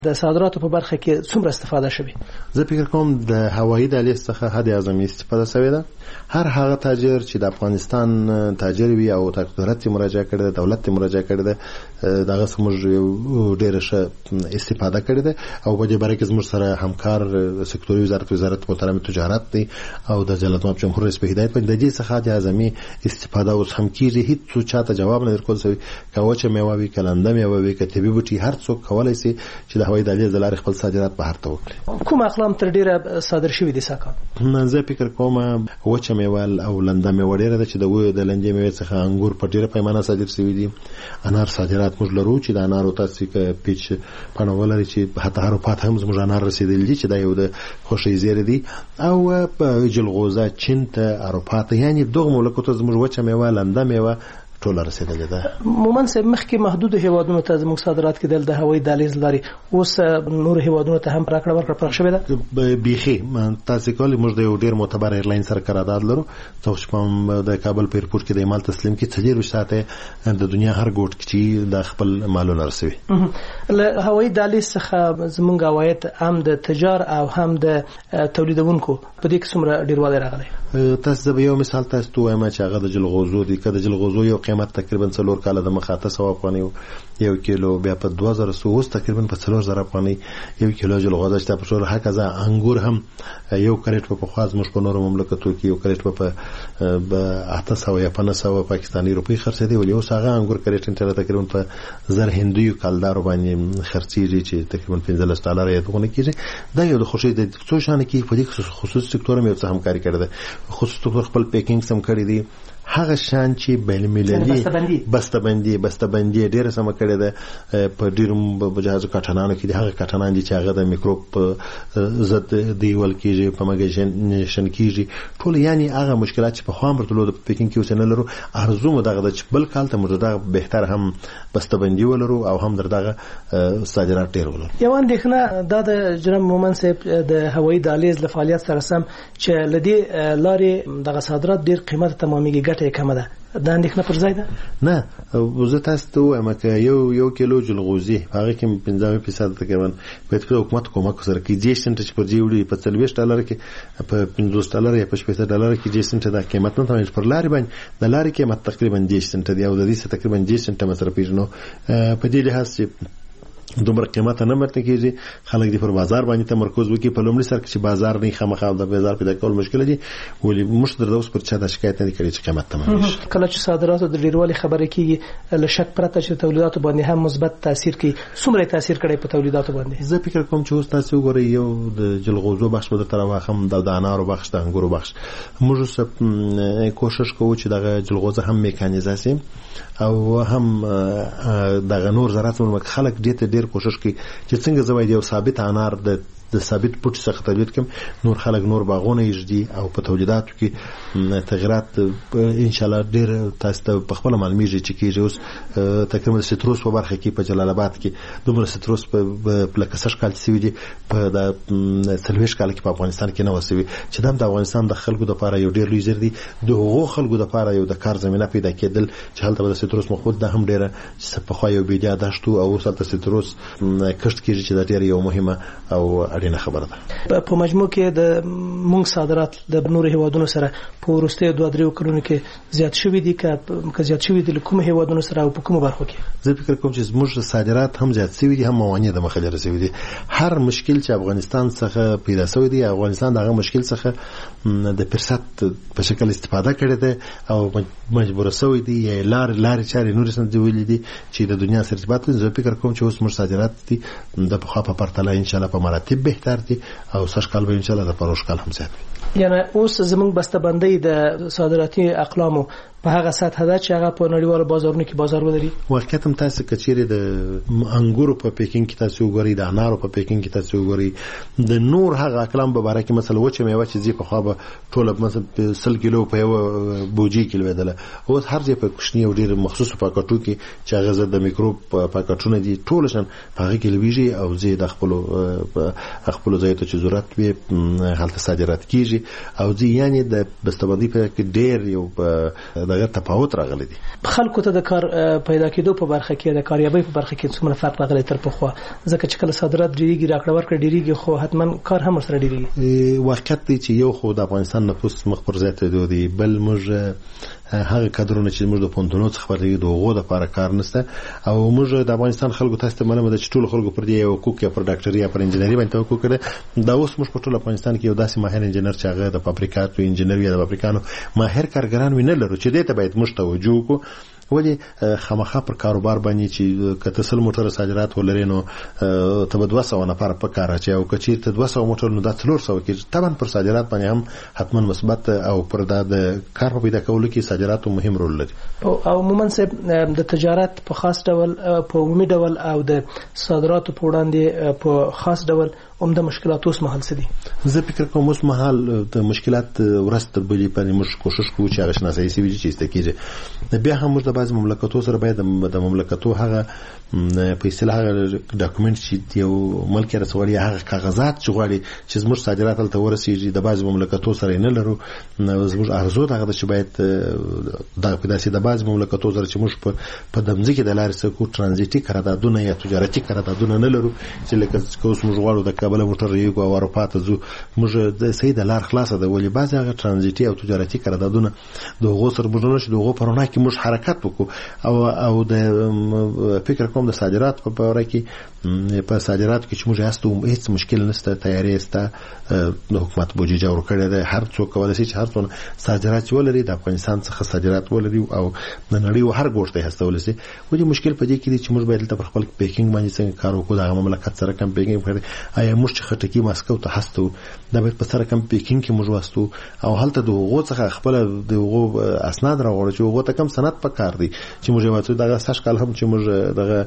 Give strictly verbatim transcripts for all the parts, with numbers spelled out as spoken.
د صادراتو په برخه کې څومره استفاده شوه؟ زه فکر کوم د هوایي دهلیز څخه حد اعظمي استفاده شوې ده. هر هغه تاجر چې د افغانستان تاجر وي او دولت مراجعه کړي ده، دولت مراجعه کړي ده، دغه سمج ډېر ښه استفاده کړي ده او په دې باره کې زموږ سره همکار سکتوري وزارت وزارت محترم تجارت دی او د جلالت مآب جمهور رئیس په هدایت باندې د دې څخه حد اعظمي استفاده اوس هم کیږي. هیڅ چاته جواب نه ورکول شوی کوچه میوه وی کلنده میوه وی کتبي بوټي هر څوک کولای شي چې د هوایي دهلیز د لارې خپل صادرات بهر ته وکړي. کوم اقلام تر ډیره صادر شوي دي ساکان؟ زه فکر کوم وچه میوه او لنده میوه ډیره ده چې د و د لنده میوه څخه انګور په ډیره پیمانه صادر شوي دي. انار صادرات موږ لرو چې د انارو تاسو کې پیچ پانه ولري چې حتی هر په هم زموږ انار رسیدلی دي چې دا یو د خوشي زیری دي او په جلغوزه چین ته اروپا ته یعنی دغه مملکتونو زموږ وچه میوه لنده میوه ټول رسیدلې ده. مومن صاحب مخکې محدود هیوادونو ته زموږ صادرات کېدل د هوایي دهلیز لري، اوس نور هیوادونو ته هم راکړه ورکړه پراخ شوې ده. بیخي تاسو کولی موږ د یو ډیر معتبر ایرلاین سره قرارداد لرو چې په د کابل په ایرپورټ کې د مال تسلیم کې څلور ساعته د دنیا هر ګوټ کې د خپل مالونه رسوي. له هوایي دهلیز څخه زموږ عواید هم د تجار او هم د تولیدونکو په دې کې څومره ډیروالی راغلی؟ تاسو به یو مثال تاسو ته وایم چې هغه د جلغوزو دی کده جلغوزو یو قیمت تقریبا څلور کاله د مخاطه سو افغاني یو کیلو بیا په دوه زره اوس تقریبا په څلور زره افغاني یو کیلو جلغوزه چې په شور هکذا انګور هم یو کریټ په خواز مش په نور مملکتو کې یو کریټ په اته سو یا پنځه سو پاکستاني روپی خرڅ دی ولې اوس هغه انګور کریټ انټر تقریبا په زر هندي کالدار باندې خرڅيږي چې تقریبا پنځلس ډالر یې دغه کېږي. دا یو د خوشي د څو شان کې په دې خصوصي سکتور مې څه همکاري کړې ده. خصوصي سکتور خپل پیکینګ سم کړی دی هغه شان چې بین المللي بسته‌بندي بسته‌بندي ډېر سم کړی ده په ډیرم بجازو کټنانو کې هغه کټنان دي چې هغه د میکروب ضد دیول کېږي په مګژن کېږي ټول یعنی هغه مشکلات چې په خام برتلو د پیکینګ کې وسنه لرو ارزو مدغه د بل کال ته مدغه بهتر هم بسته‌بندي ولرو او هم دغه صادرات ډېر ولرو. یو اندېښنه دا د جناب مومن صاحب د هوایي دهلیز له فعالیت سره سم چې لدی لارې دغه صادرات ډېر قیمت تمامېږي ګټه کمه ده. دا اندېښنه پر ځای ده؟ نه زه تاسو ته وایم چې یو یو کیلو جلغوزي هغه کې پنځه فیصد تقریبا په حکومت کومک سره کې جې سنت چې پر جوړي په څلوېښت ډالر کې په پنځوس ډالر یا په شپږ ډالر کې جې سنت دا قیمت نه تمام پر لارې باندې د لارې قیمت تقریبا جې سنت دی او د دې تقریبا جې سنت مصرف پیژنو په دې لحاظ چې دومره قیمت نه متن کیږي خلک دې پر بازار باندې تمرکز وکړي په لومړي سر کې چې بازار نه خامخا د بازار پیدا کول مشکل دي ولې مشتری د اوس پر چا د شکایت نه کوي چې قیمت تمام شي. کله چې صادراتو د ډیروالي خبره کیږي له شک پرته چې تولیداتو باندې هم مثبت تاثیر کوي څومره تاثیر کوي په تولیداتو باندې؟ زه فکر کوم چې اوس تاسو وګورئ یو د جلغوزو بخش په تر واخم د انارو بخش د انګورو بخش موږ سره کوشش کوو چې دغه جلغوزه هم میکانیزاسي او هم دغه نور زراعت ملک خلک دې ته ډیر کوشش کوي چې څنګه زوی یو ثابت انار د د ثابت پټ څخه تولید کوم نور خلک نور باغونه یږدي او په تولیداتو کې تغیرات ان شاء الله ډیر تاسو ته په خپل معلومیږي چې کېږي. اوس تقریبا ستروس په برخه کې په جلال آباد کې دومره ستروس په پلکسش کال سوي دي په د سلويش کال کې په افغانستان کې نه وسوي چې د افغانستان د خلکو د لپاره یو ډیر لوی زر دي د هغو خلکو د لپاره یو د کار زمينه پیدا کېدل چې هلته د ستروس مخود د هم ډیره په خو یو بيدیا داشتو او ورسره ستروس کښت کېږي چې د ډیر یو مهمه او اړینه خبره ده. په مجموع کې د مونږ صادرات د نور هیوادونو سره په ورسته دوه درې کلونو کې زیات شوي دي که زیات شوي دي کوم هیوادونو سره او په کوم برخو کې؟ زه فکر کوم چې موږ صادرات هم زیات شوي دي هم موانع د مخه لري شوي دي. هر مشکل چې افغانستان څخه پیدا شوی دی افغانستان دغه مشکل څخه د فرصت په شکل استفاده کړي دي او مجبور شوی دی یا لار لار چاري نور سند ویل دي چې د دنیا سره ارتباط لري. زه فکر کوم چې اوس موږ صادرات دي د په خاطر پرتله ان شاء الله په مراتب بهتر دي او سږ کال به ان شاء الله د پروش کال هم زیات. یعنی اوس زموږ بسته‌بندي د صادراتي اقلامو په هغه سطح ده چې هغه په نړیوالو بازارونو کې بازار ولري. واقعیت هم تاسو کچېره د انګورو په پیکینګ کې تاسو وګورئ د انارو په پیکینګ کې تاسو وګورئ د نور هغه اقلام په اړه کې مثلا وچه میوه چې زی په خو به ټول مثلا سل کیلو په یو بوجي کې لویدله اوس هر ځای په کوشنی او ډیر مخصوص پاکټو کې چې هغه زده د میکروب پاکټونه دي ټول شان هغه کې لویږي او زی د خپل خپل ځای ته چې ضرورت وي حالت صادرات کیږي او زی یعنی د بسته‌بندي په کې ډیر یو دغه تفاوت راغلی دی. خلکو ته د کار پیدا کېدو په برخه کې د کاریابۍ په برخه کې څومره فرق راغلی تر پخوا؟ ځکه چې کله صادرات ډېریږي راکړه ورکړه ډېریږي خو حتما کار هم ورسره ډېریږي. واقعیت دی چې یو خو د افغانستان نفوس مخ پر زیاتېدو دی، بل موږ هغه کادرونه چې موږ د پونتونو څخه پرې د هغو لپاره کار نشته او موږ د افغانستان خلکو تاسو ته معلومه ده چې ټول خلکو پر دې یو حقوق یا پر ډاکټري یا پر انجنیري باندې حقوق کړي. دا اوس موږ په ټول افغانستان کې یو داسې ماهر انجنیر چې هغه د فابریکاتو انجنیری یا د فابریکانو ماهر کارګران ویني لرو چې دې ته باید موږ توجه وکړو. ولی خامخا پر کاروبار باندې چې کته سل موټر صادرات ولري نو ته به دوه سوه نفر په کار اچي او کچیر ته دوه سوه موټر نو د څلور سوه کې طبعا پر صادرات باندې هم حتما مثبت او پر د کار په پیدا کولو کې صادرات مهم رول لري. او عموما د تجارت په خاص ډول په عمومي ډول او د صادراتو په وړاندې په خاص ډول هم د مشکلات اوس مهال څه دي؟ زه فکر کوم اوس مهال د مشکلات ورسته بلی باندې موږ کوشش کوو چې هغه شناسایي سي چې استکیږي. بیا هم موږ د بعض مملکتو سره باید د مملکتو هغه په اصطلاح هغه ډاکومنت چې یو ملک رسولي هغه کاغذات چې غواړي چې زموږ صادرات تل ورسیږي د بعض مملکتو سره نه لرو. زموږ ارزو دغه چې باید د پیداسي د بعض مملکتو سره چې موږ په دمځ کې د لارې سکو ترانزیتي قراردادونه یا تجارتي قراردادونه نه لرو چې لکه اوس موږ غواړو د کابل موټر یو او اروپا ته ځو موږ د سید لار خلاصه ده ولی بعض هغه ترانزیتي او تجارتي قراردادونه د هغو سره بجنه چې دغه پرونه کې موږ حرکت وکړو او او د فکر کوم د صادرات په اړه کې په صادرات کې چې موږ هستو هیڅ مشکل نشته، تیاری سته، د حکومت بودجه جوړ کړی دی، هر څوک کولای شي چې هر څون صادرات ولري د افغانستان څخه صادرات ولري او د نړۍ هر ګوټ ته هستول شي. ولې مشکل په دې کې دی چې موږ باید په خپل پیکینګ باندې څنګه کار وکړو، د مملکت سره کم پیکینګ کړی. آیا موږ چې خټکی ماسکو ته هستو دا باید په سره کم پیکینګ کې موږ وستو او هلته د هغو څخه خپل د هغو اسناد راوړو چې هغه ته کم سند پکار دی چې موږ وایو دغه سش کال هم چې موږ دغه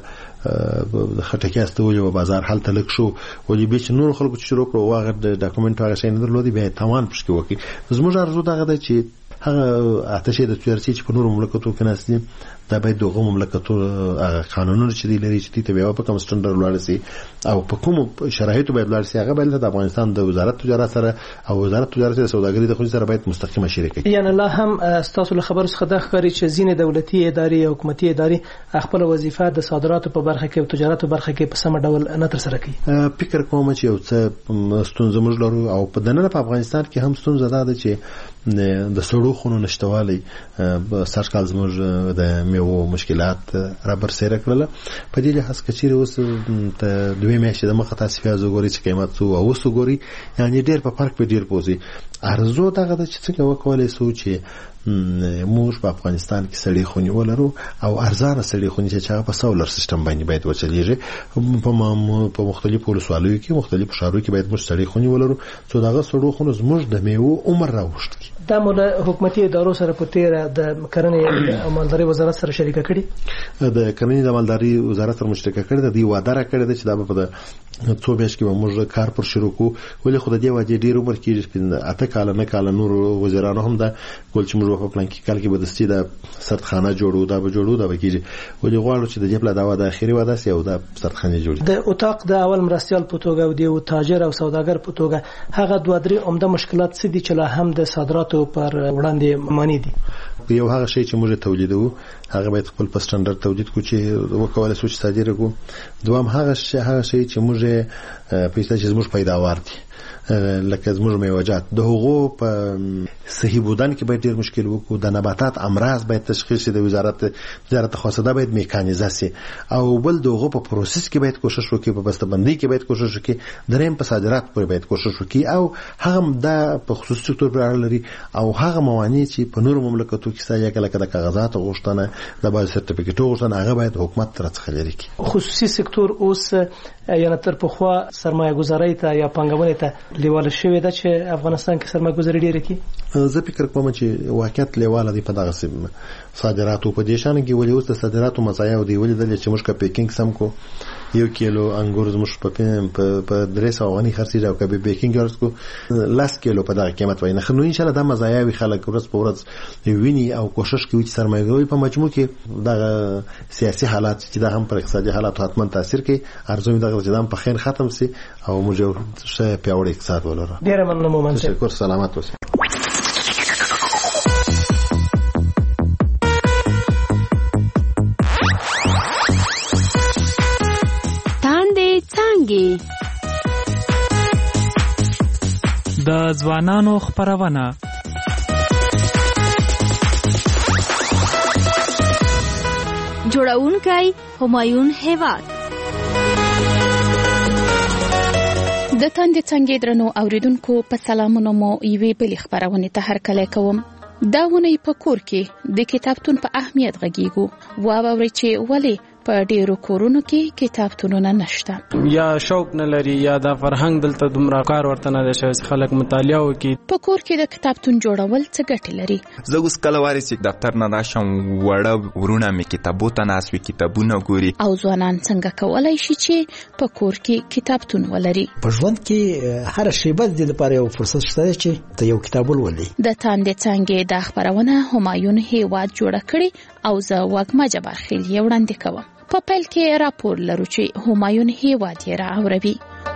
خټکی استوي او بازار هلته لک شو ولې به چې نور خلکو چې شروع کړو واغه د ډاکومنت هغه شي نه درلودي به تمام پښکې وکي. زموږ ارزو دغه د چې هغه اتشه د تجارت چې په نور مملکتو کې ناس دا باید دغه مملکتو قانونونه چې دی لري چې ته بیا په کوم سټنډرډ ولاړ سي او په کوم شرایطو باید ولاړ سي هغه باید د افغانستان د وزارت تجارت سره او وزارت تجارت او سوداګري د خو سره باید مستقیمه شریکه. یعنی الله هم تاسو له خبرو څخه د ښکاری چې ځینې دولتي ادارې او حکومتي ادارې خپل وظیفه د صادراتو په برخه کې او تجارت په برخه کې په سم ډول نه تر سره کوي. فکر کوم چې یو څه ستونزه موږ لرو او په دننه په افغانستان کې هم ستونزه ده چې د سړو خونو نشټوالي سر کال زموږ د میوو مشکلات را برسېره کړل. په دې لحاظ کې چې اوس ته دوی میاشتې د مخه تاسو پیازو غوري چې قیمت څو او اوس غوري یعنی ډېر په فرق په ډېر پوزي ارزو دغه چې څنګه وکولای سو چې موږ په افغانستان کې سړې خونې ولرو او ارزانه سړې خونې چې هغه په سولر سیستم باندې باید وچلیږي. په په مختلفو ولسوالیو کې مختلفو ښارونو کې باید موږ سړې خونې ولرو چې دغه سړو خونو زموږ د میوو عمر راوښت کی. دا مو د حکومتي ادارو سره په تیر د کرنې او مالداري وزارت سره شریک کړي. د کرنې او مالداري وزارت سره مشترک کړي د دې وعده را کړی چې دا په څو بیاش کې موږ کار پر شروع کو ولې خو د دې وجه ډیر عمر کې اته کال نه کال نور وزیرانو هم دا ګول چې موږ په پلان کې کال کې بدستي د سردخانه جوړو دا به جوړو دا به کیږي ولې غواړو چې د دې په داوا د اخیری وعده سي او دا سردخانه جوړي. د اوتاق د اول مرستيال په توګه او د تاجر او سوداګر په توګه هغه دوه درې عمده مشکلات څه دي چې لا هم د صادراتو پر وړاندې مانی دي. یو هغه شی چې موږ تولیدو هغه باید خپل په سټنډرډ تولید کو چې وکولای شو چې صادره کو. دوام هغه شی هغه شی چې موږ په اصطلاح چې موږ پیداوار دي لکه زموږ میوجات د هغو په صحیح بودن کې باید ډیر مشکل وکړو. د نباتات امراض باید تشخیص شي، د وزارت وزارت خاصه باید میکانیزه شي او بل دغه په پروسس کې باید کوشش وکړي، په بسته‌بندي کې باید کوشش وکړي، دریم په صادرات پورې باید کوشش وکړي او هغه د په خصوصي سکتور پر اړه لري او هغه موانع چې په نور مملکتو کې سایا کله کله کاغذات غوښتنه د باید سرټیفیکټ غوښتنه هغه باید حکومت ترڅخه لري کی. خصوصي سکتور اوس یعنی تر پخوا سرمایه گذاري ته یا پنګونې ته لیواله شوې ده چې افغانستان کې سرمایه گذاري ډیره کی. زه فکر کوم چې واقعیت لیواله دی په دغه سیمه صادراتو په دې شان کې ولې اوس د صادراتو مزایا او دی ولې د چې موږ کا پیکینګ سم کو یو کیلو انګور زموږ په په درې سوه غني خرڅېږي او کبه بیکینګ ورسکو لاس کیلو په دغه قیمت وای نه خو ان شاء الله د مزایا وی خلک ورځ په ورځ ویني او کوشش کوي چې سرمایه‌ګوي په مجموع کې دغه سیاسي حالات چې د هم پر اقتصادي حالات حتما تاثیر کوي. ارزوم دغه چې دام په خیر ختم سي او موږ شه پیاوړی اقتصاد ولرو. ډیر مننه مومن. تشکر، سلامت اوسئ. د ځوانانو خپرونه. جوړونکی همایون هیواد. د تاندې څنګه درنو اوریدونکو په سلامونو مو یوې بلې خبرونه ته هرکلی کوم. دا ونې په کور کې د کتابتون په اهمیت غږیږو. واورئ چې ولې په ډیرو کورونو کې کتابتونونه نشته. یا شوق نه لري یا د فرهنګ دلته دومره کار ورته نه دی شوی خلک مطالعه وکړي. په کور کې د کتابتون جوړول څه ګټې لري؟ زه اوس کله واري چې دفتر نه راشم وړه ورونه مې کتابو ته ناست وي کتابونه ګوري. او ځوانان څنګه کولی شي چې په کور کې کتابتون ولري؟ په ژوند کې هر شیبه د لپاره یو فرصت شته چې ته یو کتاب ولولې. د تاندې څنګه د خبرونه همایون هیواد جوړه کړي او زه وګما جبار خیل یې وړاندې کوم. په پیل کې راپور لرو چې همایون هیواد یې راوړوي.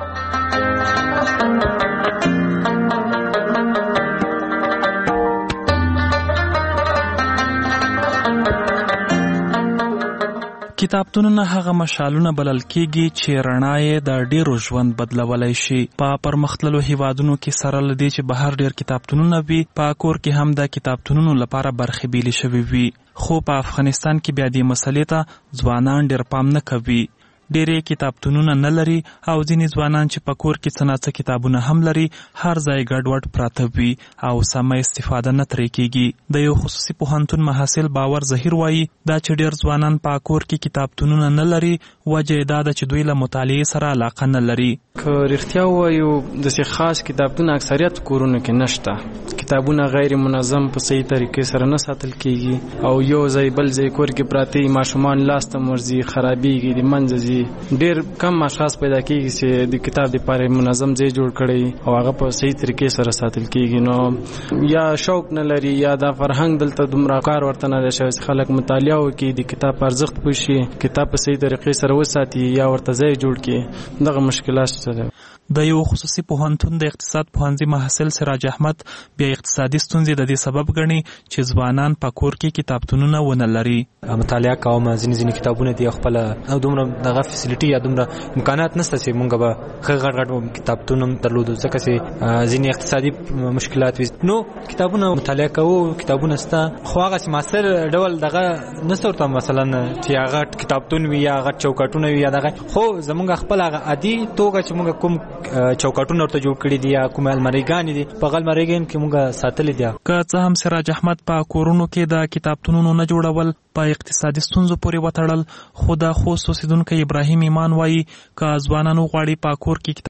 کتابتونونه هغه مشالونه بلل کېږي چې رڼا یې د ډیرو ژوند بدلولی شي. په پرمختللو هیوادونو کې سره له دې چې بهر ډیر کتابتونونه وي، په کور کې هم د کتابتونونو لپاره برخې بیلې شوې وي. خو په افغانستان کې بیا دې مسلې ته ځوانان ډیر پام نه کوي. ډېرې کتابتونونه نه لري او ځینې ځوانان چې په کور کې څه ناڅه کتابونه هم لري هر ځای ګډوډ پراته وي او سمه استفاده نه ترې کېږي. د یو خصوصي پوهنتون محصل باور ظهیر وایي دا چې ډېر ځوانان په کور کې کتابتونونه نه لري وجه یې دا ده چې دوی له مطالعې سره علاقه نه لري. که رښتیا ووایو داسې خاص کتابتون اکثریت کورونو کې نشته. کتابونه غیر منظم په صحیح طریقې سره نه ساتل کېږي او یو ځای بل ځای کور کې پراته وي، ماشومان لاس ته ورځي، خرابېږي، د منځه ځي. ډیر کم اشخاص پیدا کیږي چې د کتاب لپاره منظم ځای جوړ کړي او هغه په صحیح طریقې سره ساتل کیږي. نو یا شوق نه لري یا د فرهنګ دلته دومره کار ورته نه دی شوی خلک مطالعه وکړي، د کتاب ارزښت پوه شي، کتاب په صحیح طریقې سره وساتي یا ورته ځای جوړ کړي. دغه مشکلات شته. د یو خصوصي پوهنتون د اقتصاد پوهنځي محصل سراج احمد بیا اقتصادي ستونزې د دې سبب ګڼي چې ځوانان په کور کې کتابتونونه ونه لري. مطالعه کوم ځینې ځینې کتابونه دي خپل او دومره دغه فیسیلیټي یا دومره امکانات نشته چې مونږ به ښه غټ غټ کتابتون درلودو ځکه چې ځینې اقتصادي مشکلات وي. نو کتابونه مطالعه کوو، کتابونه شته خو هغه چې ماستر ډول دغه نشته ورته مثلا چې هغه کتابتون وي یا هغه چوکاټونه وي یا دغه. خو زمونږ خپل هغه عادي توګه چې مونږ کوم چوکاټونه ورته جوړ کړي دي یا کومه الماریګانې دي په هغه الماریګانو کې مونږ ساتلې دي. که څه هم سراج احمد په کورونو کې د کتابتونونو نه جوړول په اقتصادي ستونزو پورې وتړل، خو د خوست اوسیدونکی ابراهیم ایمان وایي که ځوانانو غواړي په کور کې